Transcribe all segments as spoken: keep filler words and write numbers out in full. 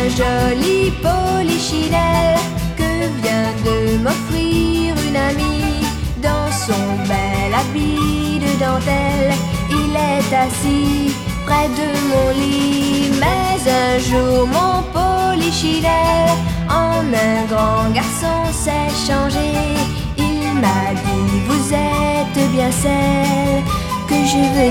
joli polichinelle que vient de m'offrir une amie. Dans son bel habit de dentelle, il est assis près de mon lit. Mais un jour mon polichinelle en un grand garçon s'est changé. Il m'a dit: vous êtes bien celle que je veux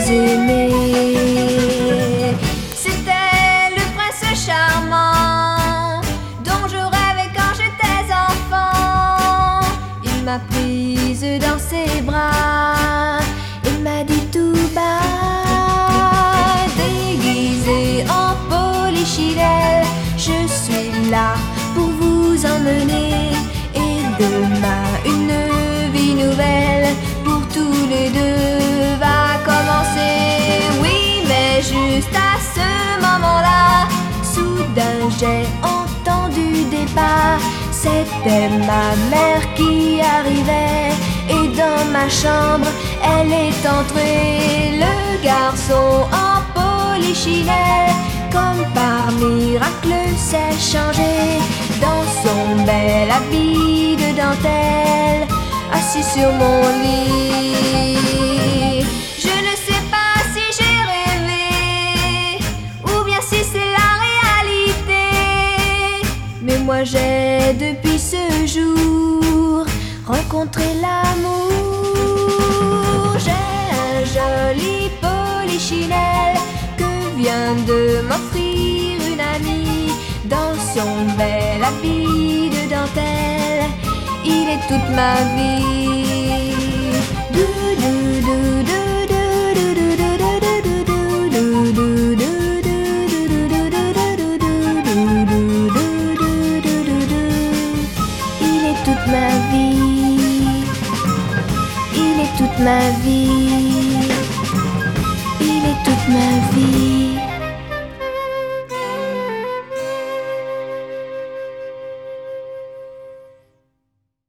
aimer. C'était le prince charmant dont je rêvais quand j'étais enfant. Il m'a prise dans ses bras et m'a dit tout bas: déguisée en polichinelle, je suis là pour vous emmener. Et demain une vie nouvelle pour tous les deux va commencer. Oui, mais juste à ce moment-là, soudain j'ai entendu des pas. C'était ma mère qui arrivait, et dans ma chambre elle est entrée. Le garçon en polichinelle, comme par miracle, s'est changé. Dans son bel habit de dentelle, assis sur mon lit. Je ne sais pas si j'ai rêvé ou bien si c'est la réalité, mais moi j'ai depuis ce jour rencontré l'amour. J'ai un joli polichinelle que vient de m'offrir une amie. Dans son bel habit de dentelle, il est toute ma vie. Dou, dou, dou, dou, dou, dou, dou, dou, dou, dou, dou, dou, il est toute ma vie. Il est toute ma vie. Il est toute ma vie.